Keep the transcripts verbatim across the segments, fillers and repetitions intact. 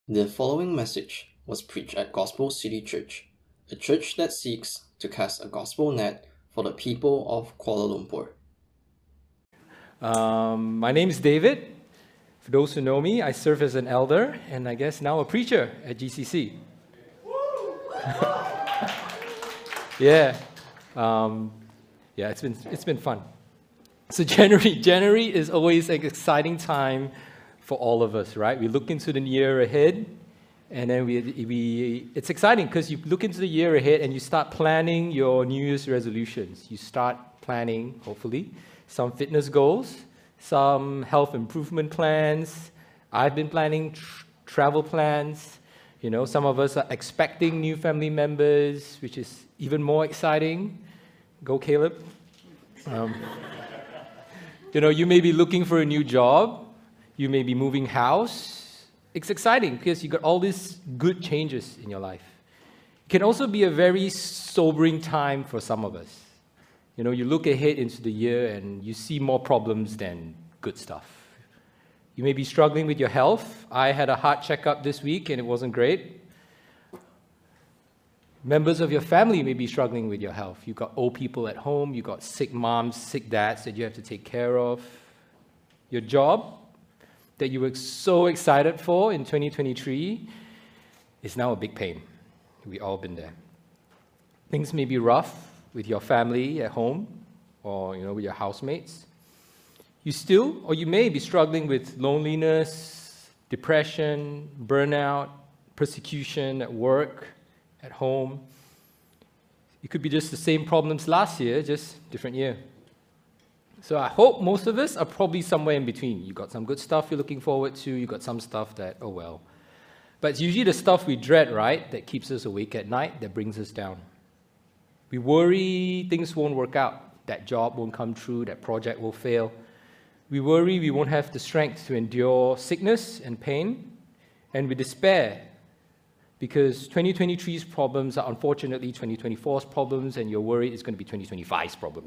The following message was preached at Gospel City Church, a church that seeks to cast a gospel net for the people of Kuala Lumpur. Um, my name is David. For those who know me, I serve as an elder and I guess now a preacher at G C C. yeah, um, yeah, it's been it's been fun. So January January is always an exciting time for all of us, right? We look into the year ahead, and then we we it's exciting because you look into the year ahead and you start planning your New Year's resolutions. You start planning, hopefully, some fitness goals, some health improvement plans. I've been planning tr- travel plans. You know, some of us are expecting new family members, which is even more exciting. Go, Caleb. Um, you know, you may be looking for a new job. You may be moving house. It's exciting because you got all these good changes in your life. It can also be a very sobering time for some of us. You know, you look ahead into the year and you see more problems than good stuff. You may be struggling with your health. I had a heart checkup this week and it wasn't great. Members of your family may be struggling with your health. You've got old people at home, you've got sick moms, sick dads that you have to take care of. Your job that you were so excited for in twenty twenty-three is now a big pain. We've all been there. Things may be rough with your family at home or, you know, with your housemates. You still, or you may be struggling with loneliness, depression, burnout, persecution at work, at home. It could be just the same problems last year, just different year. So I hope most of us are probably somewhere in between. You've got some good stuff you're looking forward to, you've got some stuff that, oh well. But it's usually the stuff we dread, right, that keeps us awake at night, that brings us down. We worry things won't work out, that job won't come true, that project will fail. We worry we won't have the strength to endure sickness and pain, and we despair because twenty twenty-three's problems are unfortunately twenty twenty-four's problems, and you're worried it's going to be twenty twenty-five's problem.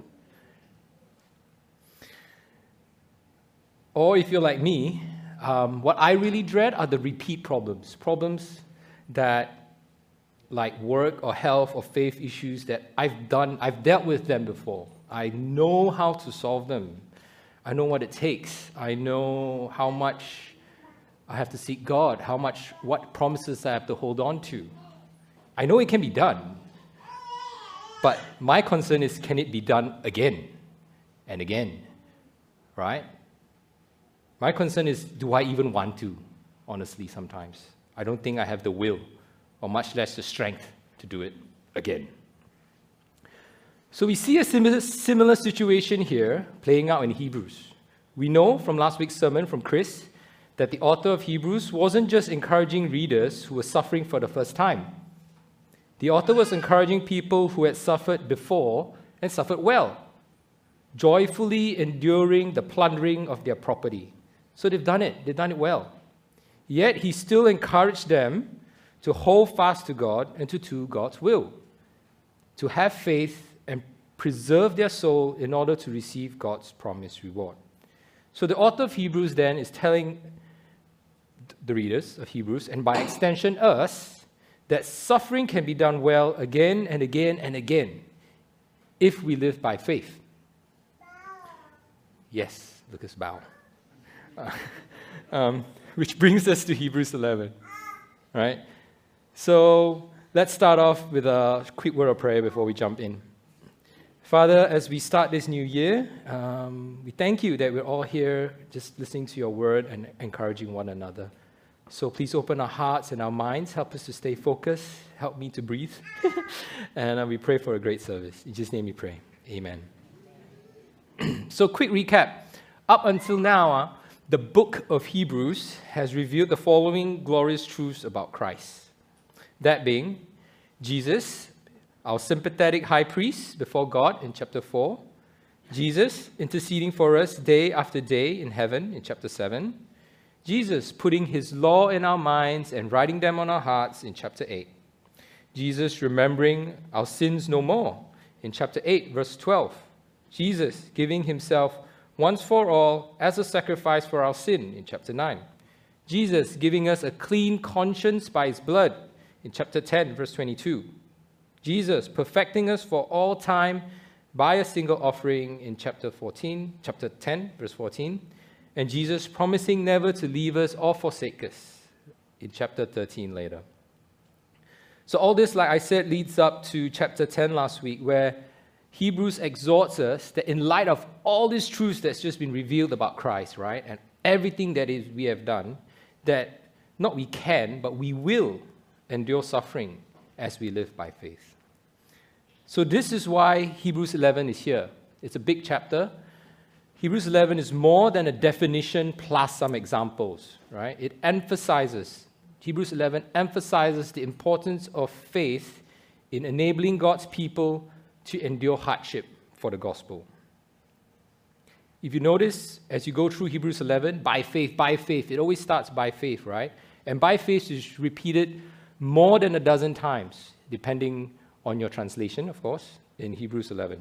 Or if you're like me, um, what I really dread are the repeat problems, problems that, like work or health or faith issues that I've done, I've dealt with them before. I know how to solve them. I know what it takes. I know how much I have to seek God, how much, what promises I have to hold on to. I know it can be done, but my concern is, can it be done again and again, right? My concern is, do I even want to, honestly, sometimes? I don't think I have the will, or much less the strength to do it again. So we see a similar, similar situation here playing out in Hebrews. We know from last week's sermon from Chris that the author of Hebrews wasn't just encouraging readers who were suffering for the first time. The author was encouraging people who had suffered before and suffered well, joyfully enduring the plundering of their property. So they've done it. They've done it well. Yet he still encouraged them to hold fast to God and to do God's will, to have faith and preserve their soul in order to receive God's promised reward. So the author of Hebrews then is telling the readers of Hebrews, and by extension us, that suffering can be done well again and again and again if we live by faith. Yes, Lucas bow. Uh, um, which brings us to Hebrews eleven, right? So let's start off with a quick word of prayer before we jump in. Father, as we start this new year, um, we thank you that we're all here just listening to your word and encouraging one another. So please open our hearts and our minds, help us to stay focused, help me to breathe, and uh, we pray for a great service. In Jesus' name we pray. Amen. So quick recap. Up until now, uh, the book of Hebrews has revealed the following glorious truths about Christ. That being, Jesus, our sympathetic high priest before God in chapter four. Jesus interceding for us day after day in heaven in chapter seven. Jesus putting his law in our minds and writing them on our hearts in chapter eight. Jesus remembering our sins no more in chapter eight, verse twelve. Jesus giving himself once for all as a sacrifice for our sin in chapter nine. Jesus giving us a clean conscience by his blood in chapter ten, verse twenty-two. Jesus perfecting us for all time by a single offering in chapter fourteen, chapter ten, verse fourteen. And Jesus promising never to leave us or forsake us in chapter thirteen later. So all this, like I said, leads up to chapter ten last week, where Hebrews exhorts us that in light of all these truths that's just been revealed about Christ, right, and everything that is we have done, that not we can, but we will endure suffering as we live by faith. So this is why Hebrews eleven is here. It's a big chapter. Hebrews eleven is more than a definition plus some examples, right? It emphasizes, Hebrews eleven emphasizes the importance of faith in enabling God's people to endure hardship for the gospel. If you notice, as you go through Hebrews eleven, by faith, by faith, it always starts by faith, right? And by faith is repeated more than a dozen times, depending on your translation, of course, in Hebrews eleven.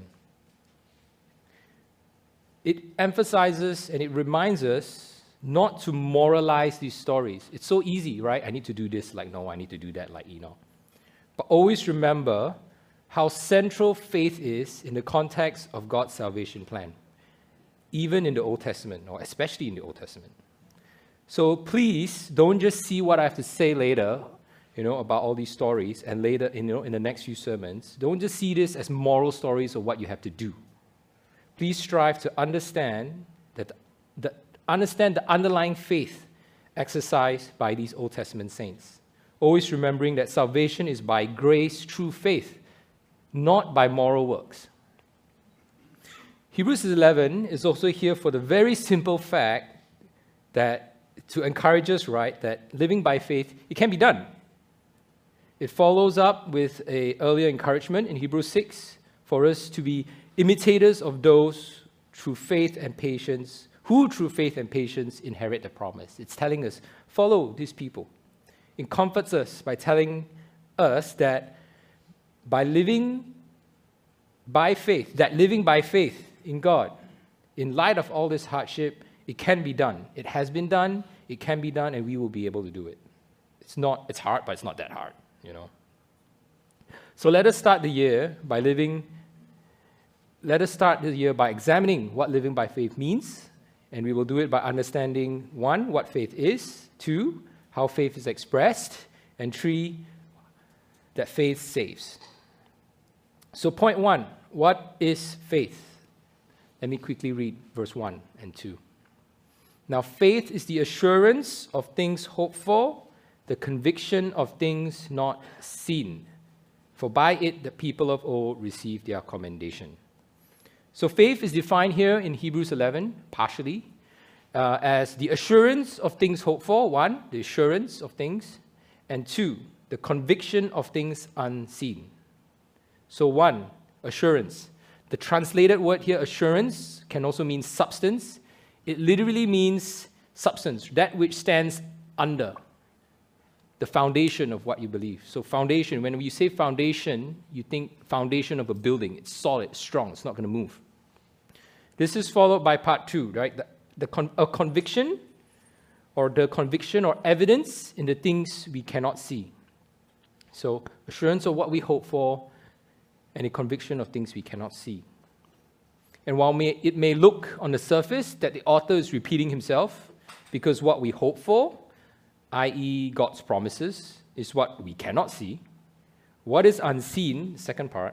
It emphasizes and it reminds us not to moralize these stories. It's so easy, right? I need to do this like Noah, I need to do that like Enoch. But always remember how central faith is in the context of God's salvation plan, even in the Old Testament, or especially in the Old Testament. So please don't just see what I have to say later, you know, about all these stories, and later, you know, in the next few sermons. Don't just see this as moral stories of what you have to do. Please strive to understand that the, understand the underlying faith exercised by these Old Testament saints. Always remembering that salvation is by grace through faith, not by moral works. Hebrews eleven is also here for the very simple fact that to encourage us, right, that living by faith, it can be done. It follows up with an earlier encouragement in Hebrews six for us to be imitators of those through faith and patience, who through faith and patience inherit the promise. It's telling us, follow these people. It comforts us by telling us that by living by faith, that living by faith in God, in light of all this hardship, it can be done. It has been done, it can be done, and we will be able to do it. It's not, it's hard, but it's not that hard, you know. So let us start the year by living, let us start the year by examining what living by faith means, and we will do it by understanding, one, what faith is, two, how faith is expressed, and three, that faith saves. So point one, what is faith? Let me quickly read verse one and two. Now faith is the assurance of things hoped for, the conviction of things not seen. For by it the people of old received their commendation. So faith is defined here in Hebrews eleven, partially, uh, as the assurance of things hoped for, one, the assurance of things, and two, the conviction of things unseen. So one, assurance. The translated word here, assurance, can also mean substance. It literally means substance, that which stands under the foundation of what you believe. So foundation, when you say foundation, you think foundation of a building. It's solid, strong, it's not going to move. This is followed by part two, right? The, the con- a conviction, or the conviction or evidence in the things we cannot see. So assurance of what we hope for, and a conviction of things we cannot see. And while may, it may look on the surface that the author is repeating himself, because what we hope for, that is God's promises, is what we cannot see, what is unseen, the second part,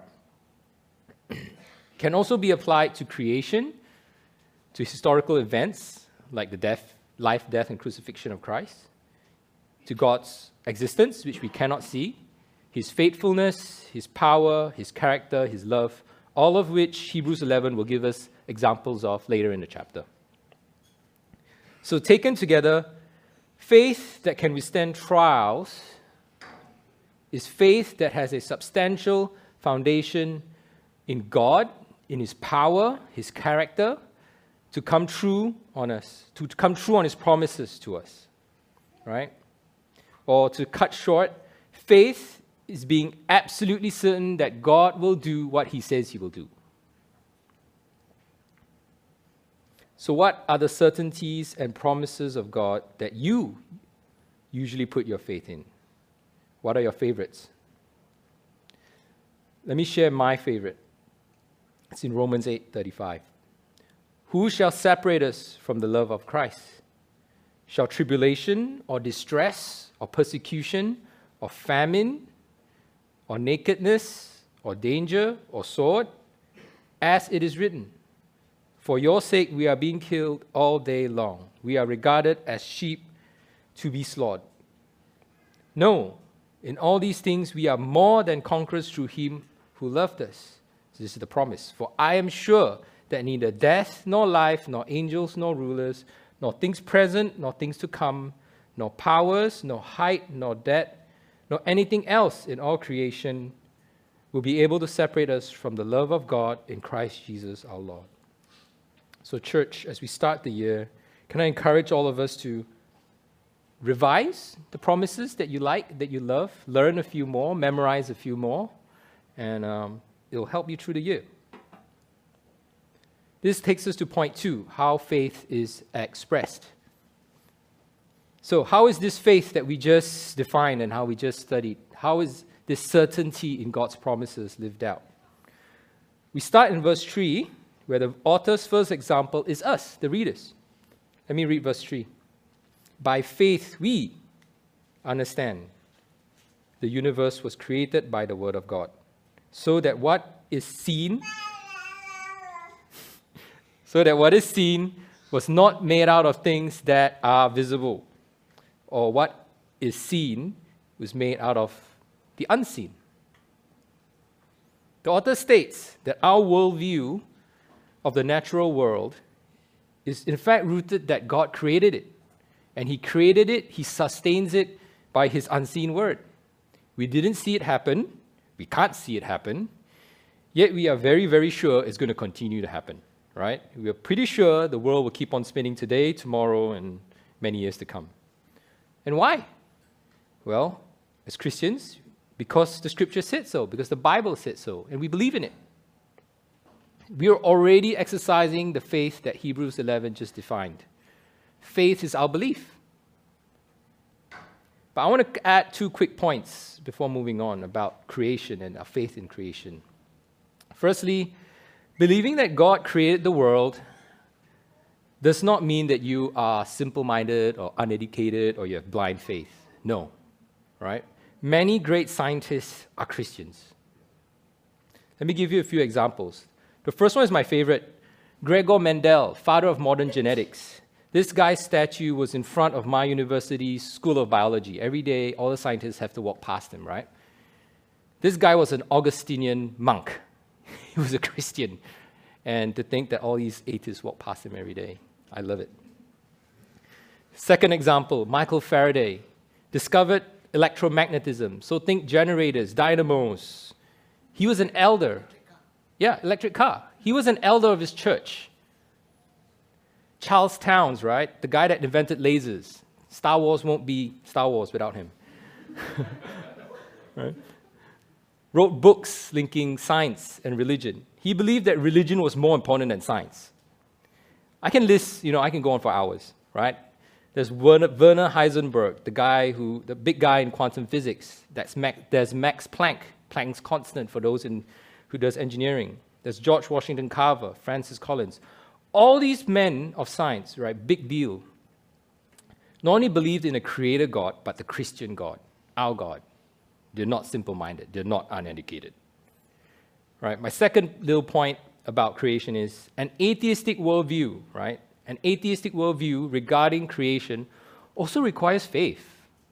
can also be applied to creation, to historical events, like the death, life, death, and crucifixion of Christ, to God's existence, which we cannot see, His faithfulness, His power, His character, His love, all of which Hebrews eleven will give us examples of later in the chapter. So taken together, faith that can withstand trials is faith that has a substantial foundation in God, in His power, His character, to come true on us, to come true on His promises to us, right? Or to cut short, faith is being absolutely certain that God will do what He says He will do. So what are the certainties and promises of God that you, usually put your faith in? What are your favorites? Let me share my favorite. It's in Romans eight thirty-five. Who shall separate us from the love of Christ? Shall tribulation or distress or persecution or famine or nakedness or danger or sword? As it is written, for your sake we are being killed all day long. We are regarded as sheep to be slaughtered. No, in all these things we are more than conquerors through him who loved us. This is the promise. For I am sure that neither death, nor life, nor angels, nor rulers, nor things present, nor things to come, nor powers, nor height, nor depth, nor anything else in all creation will be able to separate us from the love of God in Christ Jesus our Lord. So church, as we start the year, can I encourage all of us to revise the promises that you like, that you love, learn a few more, memorize a few more, and um, it'll help you through the year. This takes us to point two, how faith is expressed. So how is this faith that we just defined and how we just studied, how is this certainty in God's promises lived out? We start in verse three, where the author's first example is us, the readers. Let me read verse three. By faith we understand the universe was created by the word of God, so that what is seen so that what is seen was not made out of things that are visible, or what is seen was made out of the unseen. The author states that our worldview of the natural world is in fact rooted that God created it. And he created it, he sustains it by his unseen word. We didn't see it happen, we can't see it happen, yet we are very, very sure it's going to continue to happen, right? We are pretty sure the world will keep on spinning today, tomorrow, and many years to come. And why? Well, as Christians, because the scripture said so, because the Bible said so, and we believe in it. We are already exercising the faith that Hebrews eleven just defined. Faith is our belief. But I want to add two quick points before moving on about creation and our faith in creation. Firstly, believing that God created the world does not mean that you are simple-minded or uneducated or you have blind faith. No, right? Many great scientists are Christians. Let me give you a few examples. The first one is my favorite, Gregor Mendel, father of modern genetics. This guy's statue was in front of my university's School of Biology. Every day, all the scientists have to walk past him, right? This guy was an Augustinian monk. He was a Christian. And to think that all these atheists walk past him every day, I love it. Second example, Michael Faraday discovered electromagnetism. So think generators, dynamos. He was an elder. Yeah, electric car. He was an elder of his church. Charles Towns, right? The guy that invented lasers. Star Wars won't be Star Wars without him. Right? Wrote books linking science and religion. He believed that religion was more important than science. I can list, you know, I can go on for hours, right? There's Werner, Werner Heisenberg, the guy who, the big guy in quantum physics. That's Max, there's Max Planck, Planck's constant for those in, who does engineering. There's George Washington Carver, Francis Collins. All these men of science, right, big deal, not only believed in a creator God, but the Christian God, our God. They're not simple-minded. They're not uneducated. Right? My second little point about creation is an atheistic worldview, right? An atheistic worldview regarding creation also requires faith.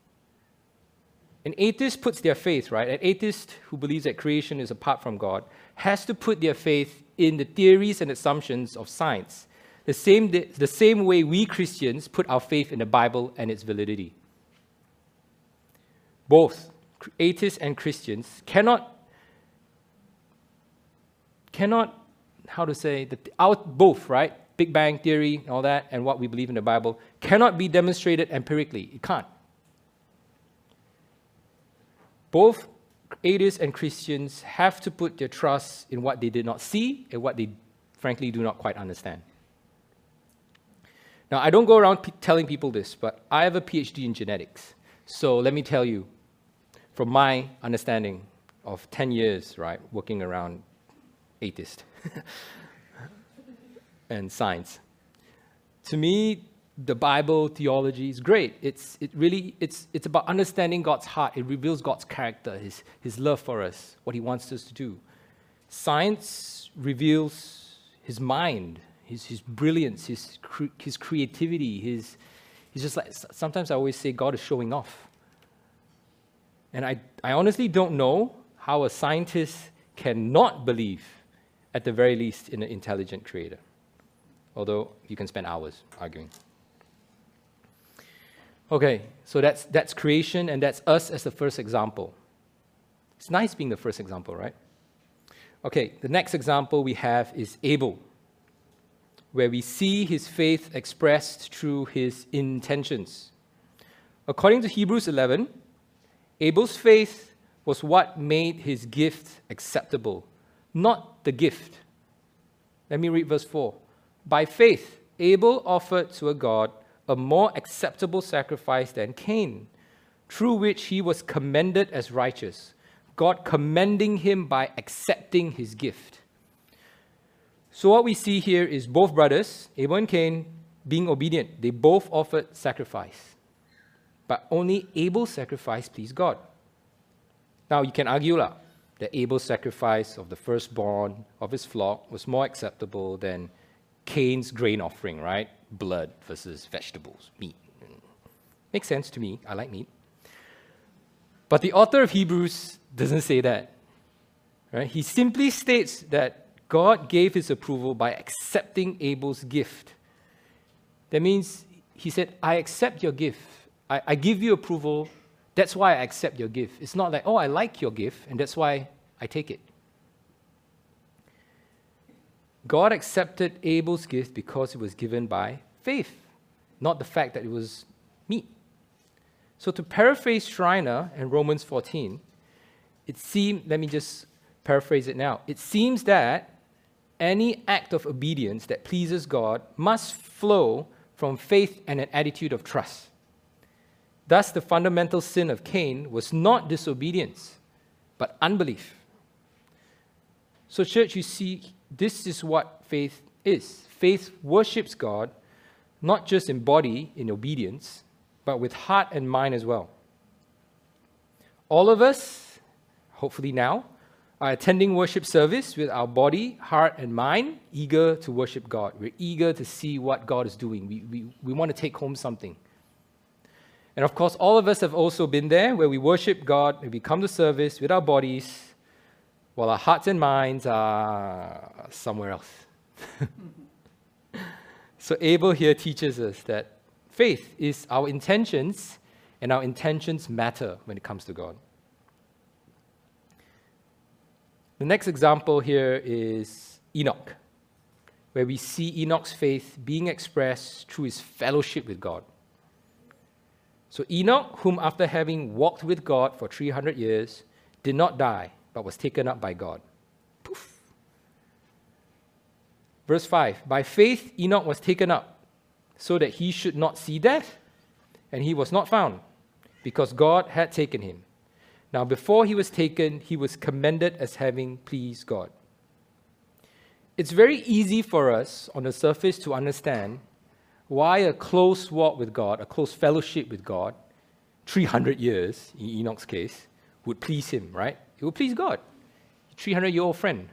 An atheist puts their faith, right? An atheist who believes that creation is apart from God has to put their faith in the theories and assumptions of science, the same, the same way we Christians put our faith in the Bible and its validity. Both atheists and Christians cannot, cannot, how to say, the, our, both, right? Big Bang Theory and all that, and what we believe in the Bible, cannot be demonstrated empirically. It can't. Both atheists and Christians have to put their trust in what they did not see and what they frankly do not quite understand. Now, I don't go around p- telling people this, but I have a PhD in genetics. So let me tell you, from my understanding of ten years, right, working around atheist and science, to me, the Bible theology is great. It's it really it's it's about understanding God's heart. It reveals God's character, his his love for us, what he wants us to do. Science reveals his mind, his his brilliance, his cre- his creativity, his he's just like sometimes I always say God is showing off. And I I honestly don't know how a scientist cannot believe, at the very least, in an intelligent creator. Although you can spend hours arguing. Okay, so that's that's creation, and that's us as the first example. It's nice being the first example, right? Okay, the next example we have is Abel, where we see his faith expressed through his intentions. According to Hebrews eleven, Abel's faith was what made his gift acceptable, not the gift. Let me read verse four. By faith, Abel offered to a God a more acceptable sacrifice than Cain, through which he was commended as righteous, God commending him by accepting his gift. So what we see here is both brothers, Abel and Cain, being obedient. They both offered sacrifice. But only Abel's sacrifice pleased God. Now you can argue lah, that Abel's sacrifice of the firstborn of his flock was more acceptable than Cain's grain offering, right? Blood versus vegetables, meat. Makes sense to me. I like meat. But the author of Hebrews doesn't say that. Right? He simply states that God gave his approval by accepting Abel's gift. That means he said, I accept your gift. I, I give you approval. That's why I accept your gift. It's not like, oh, I like your gift, and that's why I take it. God accepted Abel's gift because it was given by faith, not the fact that it was meat. So to paraphrase Schreiner in Romans fourteen, it seemed, let me just paraphrase it now. It seems that any act of obedience that pleases God must flow from faith and an attitude of trust. Thus, the fundamental sin of Cain was not disobedience, but unbelief. So, church, you see, this is what faith is. Faith worships God, not just in body, in obedience, but with heart and mind as well. All of us, hopefully now, are attending worship service with our body, heart, and mind, eager to worship God. We're eager to see what God is doing. We, we, we want to take home something. And of course, all of us have also been there where we worship God, and we come to service with our bodies, while our hearts and minds are somewhere else. So Abel here teaches us that faith is our intentions, and our intentions matter when it comes to God. The next example here is Enoch, where we see Enoch's faith being expressed through his fellowship with God. So Enoch, whom after having walked with God for three hundred years, did not die, but was taken up by God. Poof. Verse five, by faith Enoch was taken up, so that he should not see death, and he was not found, because God had taken him. Now before he was taken, he was commended as having pleased God. It's very easy for us on the surface to understand why a close walk with God, a close fellowship with God, three hundred years in Enoch's case, would please him, right? It would please God. three hundred year old friend.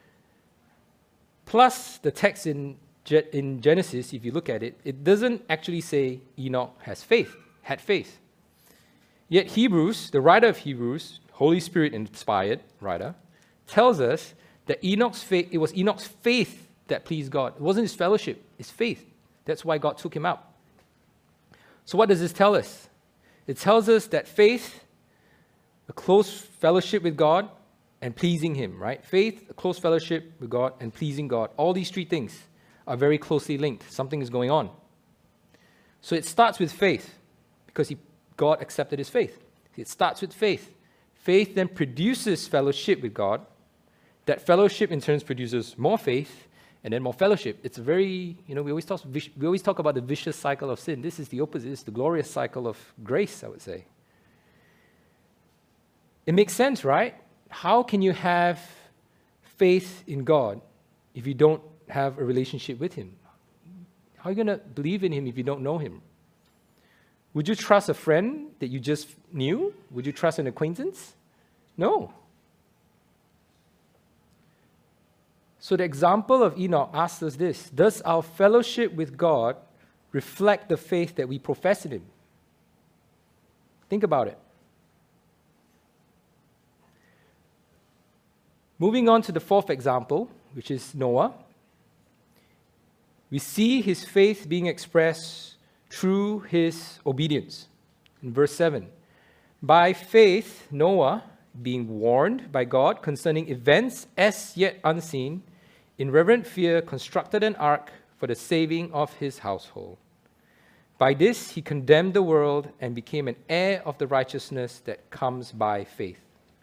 Plus, the text in, Je- in Genesis, if you look at it, it doesn't actually say Enoch has faith, had faith. Yet Hebrews, the writer of Hebrews, Holy Spirit inspired writer, tells us that Enoch's faith, it was Enoch's faith that pleased God. It wasn't his fellowship, it's faith. That's why God took him out. So what does this tell us? It tells us that faith, a close fellowship with God, and pleasing him, right? Faith, a close fellowship with God, and pleasing God. All these three things are very closely linked. Something is going on. So it starts with faith, because he, God accepted his faith. It starts with faith. Faith then produces fellowship with God. That fellowship in turn produces more faith, and then more fellowship. It's a very, you know, we always talk, we always talk about the vicious cycle of sin. This is the opposite. It's the glorious cycle of grace, I would say. It makes sense, right? How can you have faith in God if you don't have a relationship with Him? How are you going to believe in Him if you don't know Him? Would you trust a friend that you just knew? Would you trust an acquaintance? No. So the example of Enoch asks us this: does our fellowship with God reflect the faith that we profess in Him? Think about it. Moving on to the fourth example, which is Noah. We see his faith being expressed through his obedience. In verse seven, by faith, Noah, being warned by God concerning events as yet unseen, in reverent fear constructed an ark for the saving of his household. By this he condemned the world and became an heir of the righteousness that comes by faith.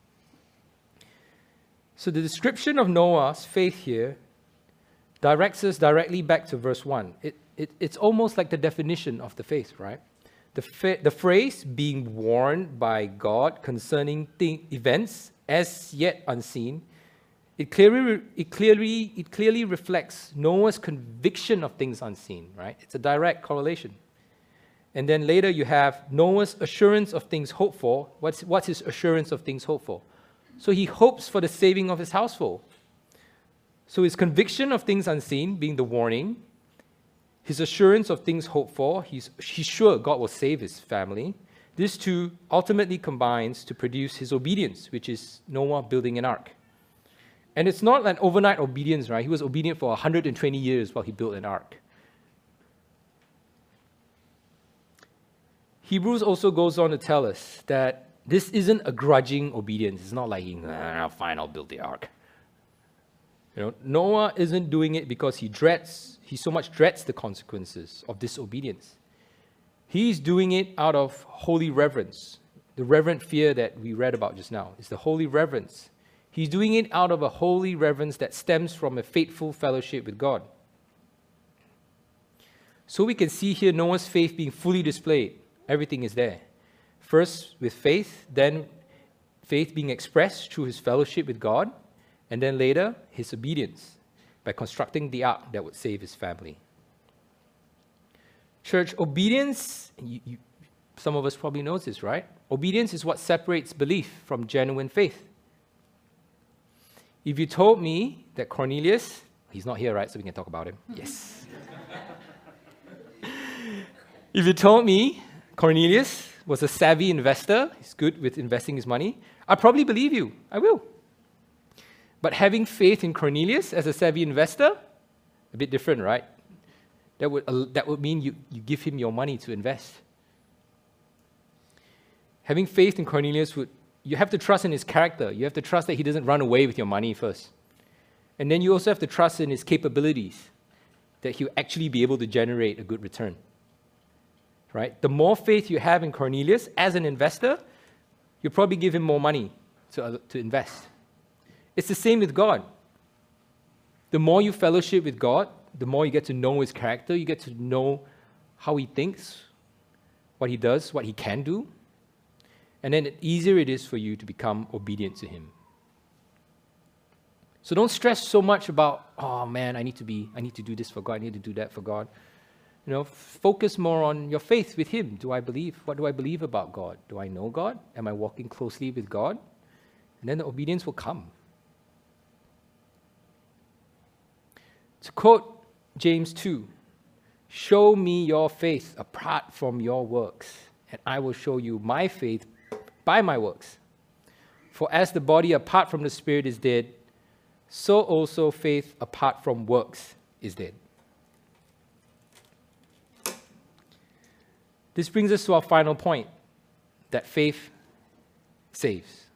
So the description of Noah's faith here directs us directly back to verse one. It, it, it's almost like the definition of the faith, right? The, fa- the phrase being warned by God concerning thing, events as yet unseen, it clearly, it, clearly, it clearly reflects Noah's conviction of things unseen, right? It's a direct correlation. And then later you have Noah's assurance of things hoped for. What's, what's his assurance of things hoped for? So he hopes for the saving of his household. So his conviction of things unseen being the warning, his assurance of things hoped for, he's, he's sure God will save his family. This two ultimately combines to produce his obedience, which is Noah building an ark. And it's not an overnight obedience, right? He was obedient for one hundred twenty years while he built an ark. Hebrews also goes on to tell us that this isn't a grudging obedience. It's not like, ah, fine, I'll build the ark. You know, Noah isn't doing it because he dreads, he so much dreads the consequences of disobedience. He's doing it out of holy reverence. The reverent fear that we read about just now is the holy reverence. He's doing it out of a holy reverence that stems from a faithful fellowship with God. So we can see here Noah's faith being fully displayed. Everything is there. First with faith, then faith being expressed through his fellowship with God, and then later his obedience by constructing the ark that would save his family. Church, obedience, you, you, some of us probably know this, right? Obedience is what separates belief from genuine faith. If you told me that Cornelius, he's not here, right? So we can talk about him. Yes. If you told me Cornelius was a savvy investor, he's good with investing his money, I'd probably believe you. I will. But having faith in Cornelius as a savvy investor, a bit different, right? That would, uh, that would mean you, you give him your money to invest. Having faith in Cornelius would, you have to trust in his character. You have to trust that he doesn't run away with your money first. And then you also have to trust in his capabilities, that he'll actually be able to generate a good return. Right? The more faith you have in Cornelius as an investor, you'll probably give him more money to, uh, to invest. It's the same with God. The more you fellowship with God, the more you get to know his character, you get to know how he thinks, what he does, what he can do. And then the easier it is for you to become obedient to him. So don't stress so much about, oh man, I need to be, I need to do this for God, I need to do that for God. You know, focus more on your faith with him. Do I believe? What do I believe about God? Do I know God? Am I walking closely with God? And then the obedience will come. To quote James two, show me your faith apart from your works, and I will show you my faith by my works. For as the body apart from the spirit is dead, so also faith apart from works is dead. This brings us to our final point, that faith saves.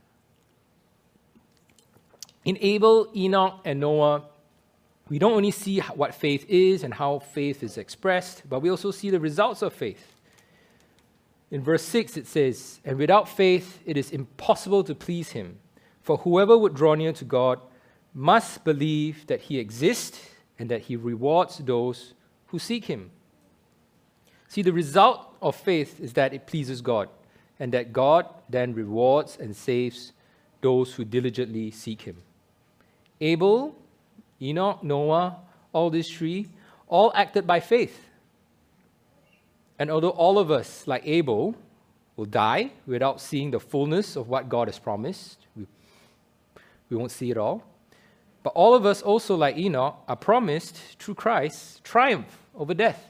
In Abel, Enoch, and Noah, we don't only see what faith is and how faith is expressed, but we also see the results of faith. In verse six it says, and without faith it is impossible to please him, for whoever would draw near to God must believe that he exists and that he rewards those who seek him. See, the result of faith is that it pleases God, and that God then rewards and saves those who diligently seek him. Abel, Enoch, Noah, all these three, all acted by faith. And although all of us, like Abel, will die without seeing the fullness of what God has promised, we, we won't see it all. But all of us also, like Enoch, are promised through Christ triumph over death.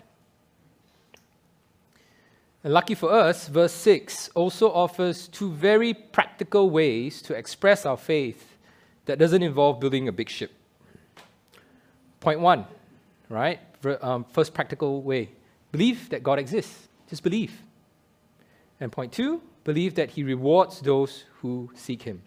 And lucky for us, verse six also offers two very practical ways to express our faith that doesn't involve building a big ship. Point one, right? Um, first practical way, believe that God exists. Just believe. And point two, believe that he rewards those who seek him.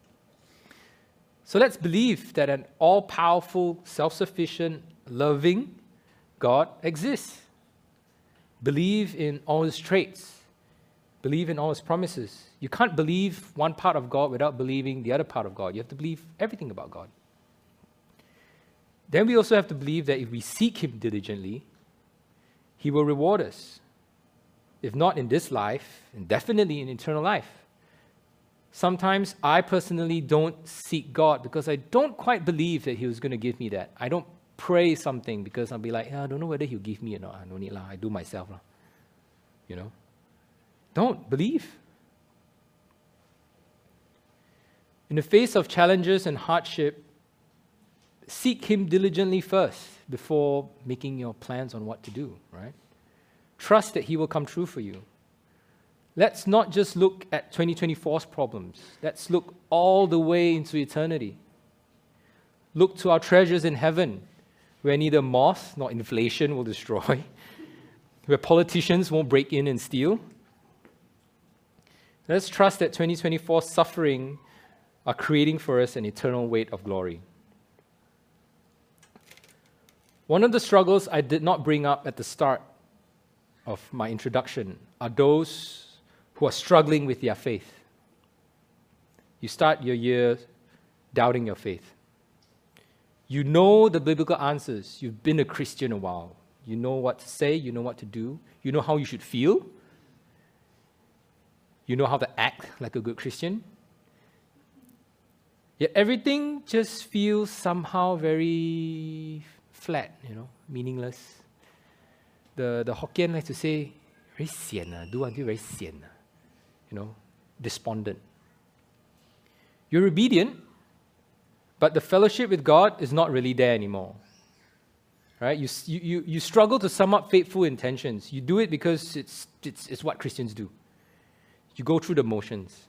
So let's believe that an all-powerful, self-sufficient, loving God exists. Believe in all his traits. Believe in all his promises. You can't believe one part of God without believing the other part of God. You have to believe everything about God. Then we also have to believe that if we seek him diligently, he will reward us. If not in this life, and definitely in eternal life. Sometimes I personally don't seek God because I don't quite believe that he was going to give me that. I don't pray something because I'll be like, yeah, I don't know whether he'll give me or not. I don't need lah. I do myself lah. You know? Don't believe. In the face of challenges and hardship, seek him diligently first before making your plans on what to do, right? Trust that he will come true for you. Let's not just look at twenty twenty-four's problems. Let's look all the way into eternity. Look to our treasures in heaven, where neither moth nor inflation will destroy, where politicians won't break in and steal. Let's trust that twenty twenty-four's suffering are creating for us an eternal weight of glory. One of the struggles I did not bring up at the start of my introduction are those who are struggling with their faith. You start your year doubting your faith. You know the biblical answers. You've been a Christian a while. You know what to say. You know what to do. You know how you should feel. You know how to act like a good Christian. Yet everything just feels somehow very flat, you know, meaningless. The, the Hokkien likes to say, very sian, uh, do until very sian, uh, you know, despondent. You're obedient, but the fellowship with God is not really there anymore. Right? You, you, you struggle to sum up faithful intentions. You do it because it's, it's, it's what Christians do. You go through the motions.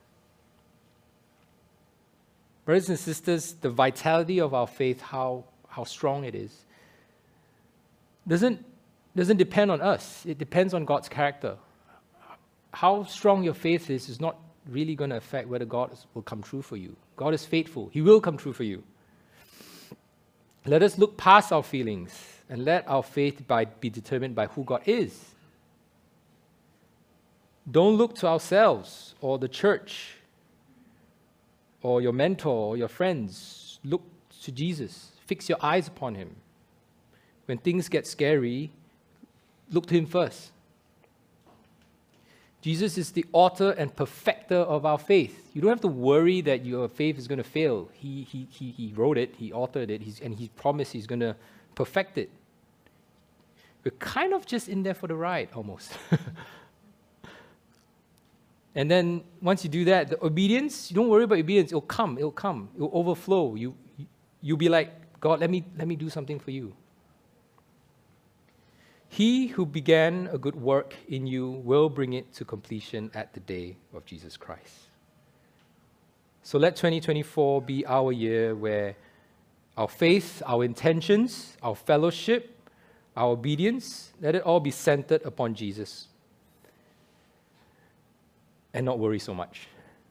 Brothers and sisters, the vitality of our faith, how, how strong it is, doesn't, doesn't depend on us. It depends on God's character. How strong your faith is is not really going to affect whether God is, will come true for you. God is faithful. He will come true for you. Let us look past our feelings and let our faith by, be determined by who God is. Don't look to ourselves or the church or your mentor or your friends. Look to Jesus. Fix your eyes upon him. When things get scary, look to him first. Jesus is the author and perfecter of our faith. You don't have to worry that your faith is going to fail. He, he, he, he wrote it, he authored it, he's, and he promised he's going to perfect it. We're kind of just in there for the ride, almost. And then once you do that, the obedience, you don't worry about obedience. It'll come, it'll come, it'll overflow. You, you'll be like, God, let me, let me do something for you. He who began a good work in you will bring it to completion at the day of Jesus Christ. So let twenty twenty-four be our year where our faith, our intentions, our fellowship, our obedience, let it all be centered upon Jesus and not worry so much.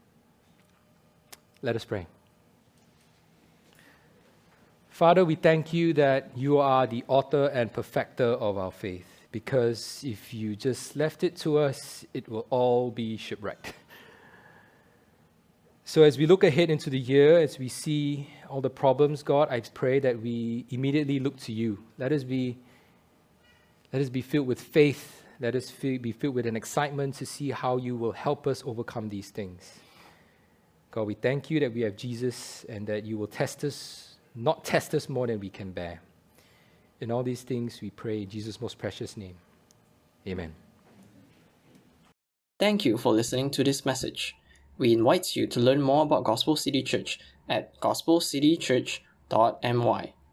Let us pray. Father, we thank you that you are the author and perfecter of our faith, because if you just left it to us, it will all be shipwrecked. So as we look ahead into the year, as we see all the problems, God, I pray that we immediately look to you. Let us be, let us be filled with faith. Let us be filled with an excitement to see how you will help us overcome these things. God, we thank you that we have Jesus and that you will test us, not test us more than we can bear. In all these things, we pray in Jesus' most precious name. Amen. Thank you for listening to this message. We invite you to learn more about Gospel City Church at gospel city church dot m y.